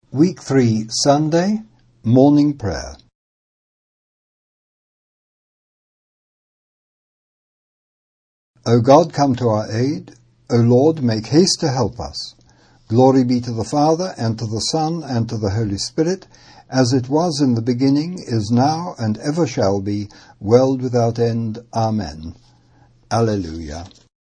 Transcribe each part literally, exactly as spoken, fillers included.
Week three, Sunday, Morning Prayer. O God, come to our aid. O Lord, make haste to help us. Glory be to the Father, and to the Son, and to the Holy Spirit, as it was in the beginning, is now, and ever shall be, world without end. Amen. Alleluia.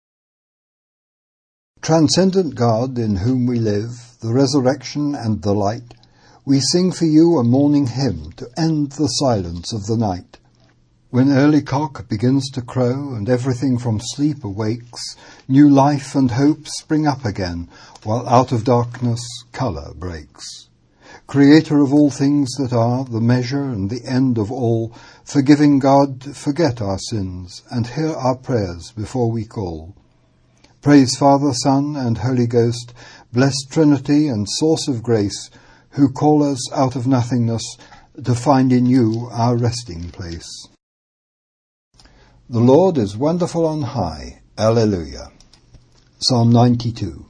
Transcendent God, in whom we live, the resurrection and the light, we sing for you a morning hymn to end the silence of the night. When early cock begins to crow and everything from sleep awakes, new life and hope spring up again, while out of darkness colour breaks. Creator of all things that are, the measure and the end of all, forgiving God, forget our sins, and hear our prayers before we call. Praise Father, Son, and Holy Ghost, blessed Trinity and source of grace, who call us out of nothingness to find in you our resting place. The Lord is wonderful on high. Alleluia. Psalm ninety-two.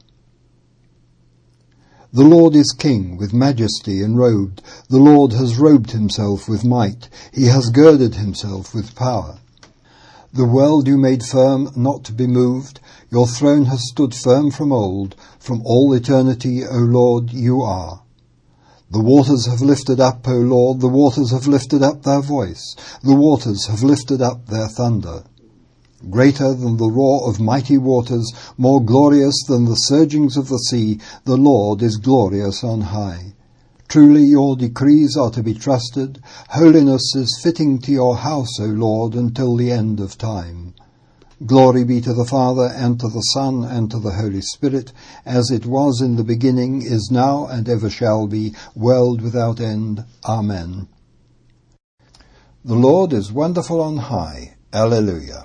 The Lord is King, with majesty enrobed. The Lord has robed himself with might. He has girded himself with power. The world you made firm, not to be moved. Your throne has stood firm from old. From all eternity, O Lord, you are. The waters have lifted up, O Lord, the waters have lifted up their voice. The waters have lifted up their thunder. Greater than the roar of mighty waters, more glorious than the surgings of the sea, the Lord is glorious on high. Truly your decrees are to be trusted. Holiness is fitting to your house, O Lord, until the end of time. Glory be to the Father, and to the Son, and to the Holy Spirit, as it was in the beginning, is now, and ever shall be, world without end. Amen. The Lord is wonderful on high. Alleluia.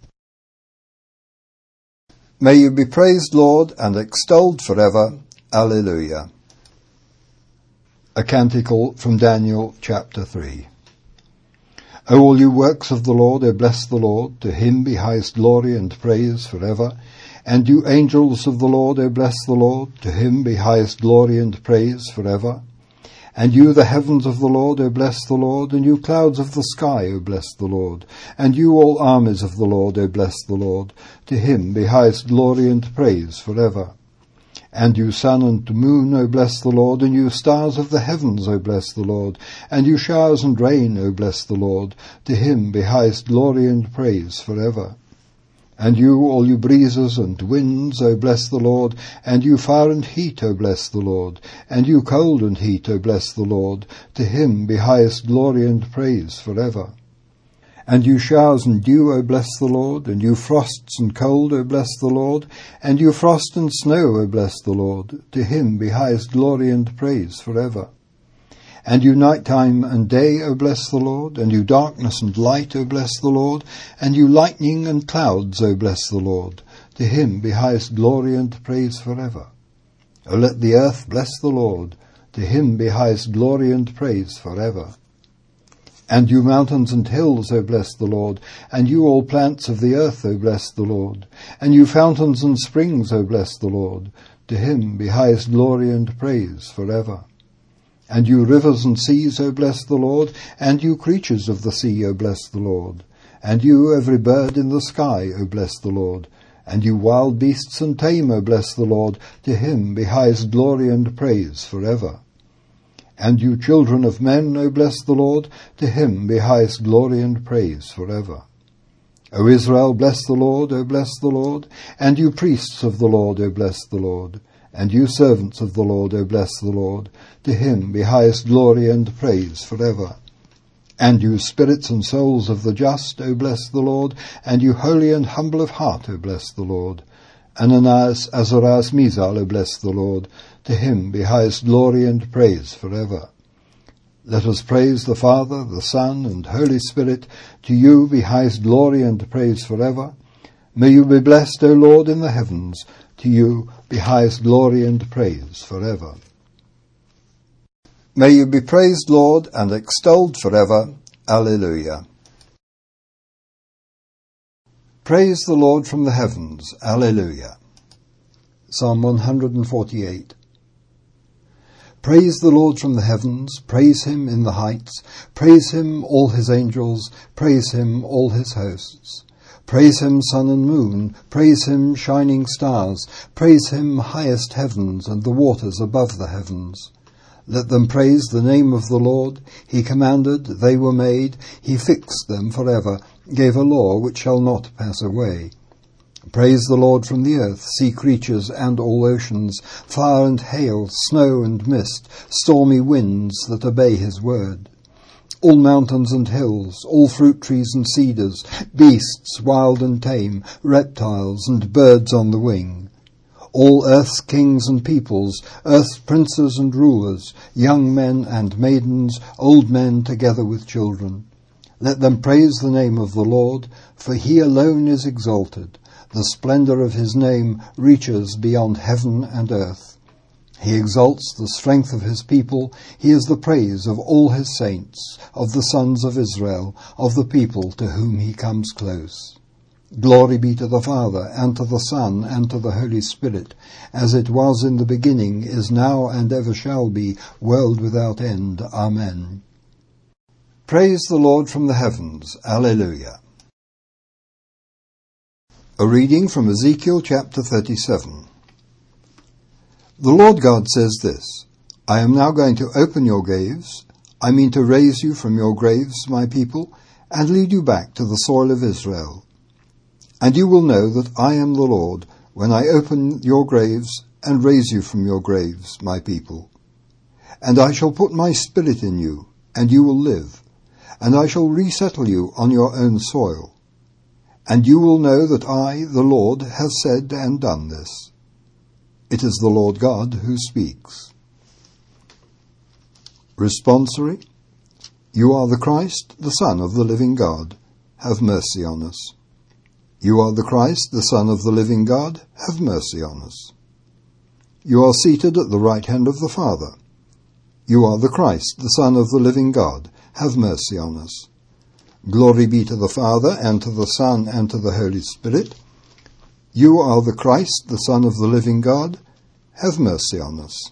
May you be praised, Lord, and extolled forever. Alleluia. A canticle from Daniel chapter three. O all you works of the Lord, O bless the Lord. To him be highest glory and praise forever. And you angels of the Lord, O bless the Lord. To him be highest glory and praise forever. And you the heavens of the Lord, O bless the Lord. And you clouds of the sky, O bless the Lord. And you all armies of the Lord, O bless the Lord. To him be highest glory and praise forever. And you sun and moon, O bless the Lord, and you stars of the heavens, O bless the Lord, and you showers and rain, O bless the Lord. To him be highest glory and praise forever. And you, all you breezes and winds, O bless the Lord, and you fire and heat, O bless the Lord, and you cold and heat, O bless the Lord. To him be highest glory and praise forever. And you showers and dew, O bless the Lord, and you frosts and cold, O bless the Lord, and you frost and snow, O bless the Lord. To him be highest glory and praise forever. And you night time and day, O bless the Lord, and you darkness and light, O bless the Lord, and you lightning and clouds, O bless the Lord. To him be highest glory and praise forever. O let the earth bless the Lord. To him be highest glory and praise forever. And you mountains and hills, O bless the Lord, and you all plants of the earth, O bless the Lord, and you fountains and springs, O bless the Lord. To him be highest glory and praise forever. And you rivers and seas, O bless the Lord, and you creatures of the sea, O bless the Lord. And you every bird in the sky, O bless the Lord. And you wild beasts and tame, O bless the Lord. To him be highest glory and praise forever. And you children of men, O bless the Lord, to him be highest glory and praise forever. O Israel, bless the Lord, O bless the Lord. And you priests of the Lord, O bless the Lord. And you servants of the Lord, O bless the Lord. To him be highest glory and praise forever. And you spirits and souls of the just, O bless the Lord. And you holy and humble of heart, O bless the Lord. Ananias, Azarias, Misal, O bless the Lord. To him be highest glory and praise forever. Let us praise the Father, the Son, and Holy Spirit. To you be highest glory and praise forever. May you be blessed, O Lord, in the heavens. To you be highest glory and praise forever. May you be praised, Lord, and extolled forever. Alleluia. Praise the Lord from the heavens. Alleluia. Psalm one hundred forty-eight. Praise the Lord from the heavens, praise him in the heights, praise him all his angels, praise him all his hosts. Praise him, sun and moon, praise him, shining stars, praise him, highest heavens and the waters above the heavens. Let them praise the name of the Lord. He commanded, they were made, he fixed them forever, gave a law which shall not pass away. Praise the Lord from the earth, sea creatures and all oceans, fire and hail, snow and mist, stormy winds that obey his word. All mountains and hills, all fruit trees and cedars, beasts wild and tame, reptiles and birds on the wing. All earth's kings and peoples, earth's princes and rulers, young men and maidens, old men together with children. Let them praise the name of the Lord, for he alone is exalted. The splendor of his name reaches beyond heaven and earth. He exalts the strength of his people. He is the praise of all his saints, of the sons of Israel, of the people to whom he comes close. Glory be to the Father, and to the Son, and to the Holy Spirit, as it was in the beginning, is now, and ever shall be, world without end. Amen. Praise the Lord from the heavens. Alleluia. A reading from Ezekiel chapter thirty-seven. The Lord God says this, I am now going to open your graves, I mean to raise you from your graves, my people, and lead you back to the soil of Israel. And you will know that I am the Lord, when I open your graves and raise you from your graves, my people. And I shall put my spirit in you, and you will live, and I shall resettle you on your own soil. And you will know that I, the Lord, have said and done this. It is the Lord God who speaks. Responsory. You are the Christ, the Son of the living God. Have mercy on us. You are the Christ, the Son of the living God. Have mercy on us. You are seated at the right hand of the Father. You are the Christ, the Son of the living God. Have mercy on us. Glory be to the Father, and to the Son, and to the Holy Spirit. You are the Christ, the Son of the living God. Have mercy on us.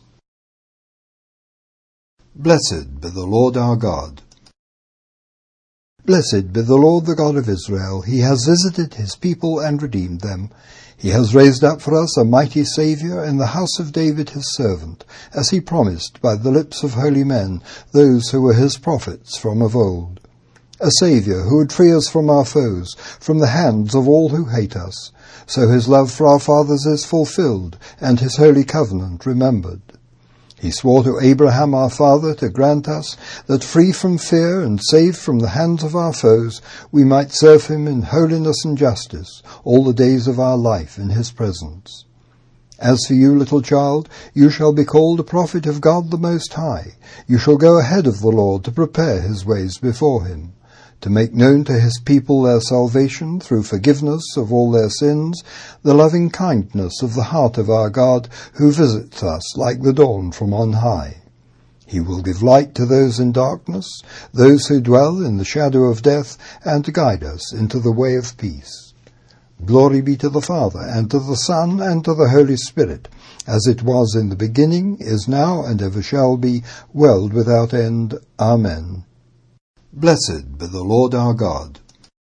Blessed be the Lord our God. Blessed be the Lord, the God of Israel. He has visited his people and redeemed them. He has raised up for us a mighty Saviour in the house of David his servant, as he promised by the lips of holy men, those who were his prophets from of old. A Saviour who would free us from our foes, from the hands of all who hate us. So his love for our fathers is fulfilled, and his holy covenant remembered. He swore to Abraham our father to grant us that, free from fear and saved from the hands of our foes, we might serve him in holiness and justice all the days of our life in his presence. As for you, little child, you shall be called a prophet of God the Most High. You shall go ahead of the Lord to prepare his ways before him, to make known to his people their salvation through forgiveness of all their sins, the loving kindness of the heart of our God, who visits us like the dawn from on high. He will give light to those in darkness, those who dwell in the shadow of death, and guide us into the way of peace. Glory be to the Father, and to the Son, and to the Holy Spirit, as it was in the beginning, is now, and ever shall be, world without end. Amen. Blessed be the Lord our God.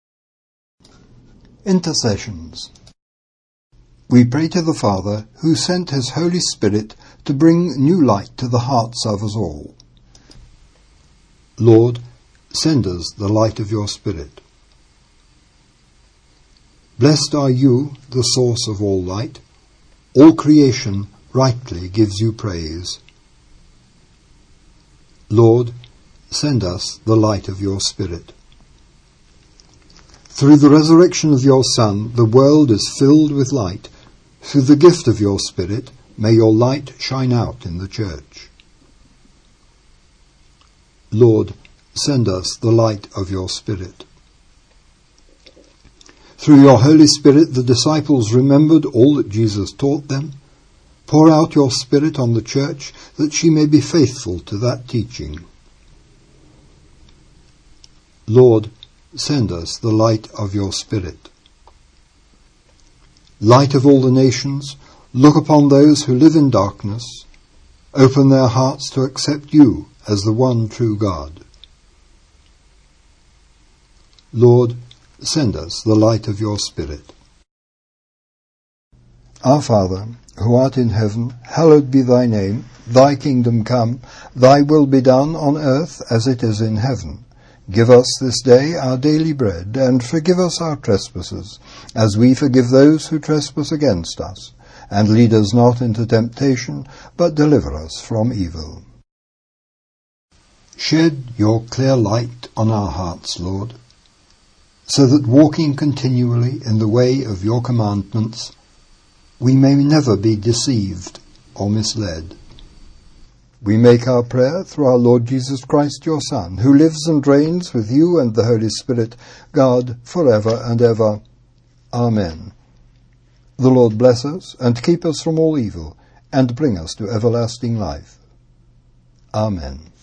Intercessions. We pray to the Father, who sent his Holy Spirit to bring new light to the hearts of us all. Lord, send us the light of your Spirit. Blessed are you, the source of all light. All creation rightly gives you praise. Lord, send us the light of your Spirit. Through the resurrection of your Son, the world is filled with light. Through the gift of your Spirit, may your light shine out in the Church. Lord, send us the light of your Spirit. Through your Holy Spirit, the disciples remembered all that Jesus taught them. Pour out your Spirit on the Church, that she may be faithful to that teaching. Lord, send us the light of your Spirit. Light of all the nations, look upon those who live in darkness. Open their hearts to accept you as the one true God. Lord, send us the light of your Spirit. Our Father, who art in heaven, hallowed be thy name. Thy kingdom come, thy will be done on earth as it is in heaven. Give us this day our daily bread, and forgive us our trespasses, as we forgive those who trespass against us. And lead us not into temptation, but deliver us from evil. Shed your clear light on our hearts, Lord, so that walking continually in the way of your commandments, we may never be deceived or misled. We make our prayer through our Lord Jesus Christ, your Son, who lives and reigns with you and the Holy Spirit, God, forever and ever. Amen. The Lord bless us and keep us from all evil, and bring us to everlasting life. Amen.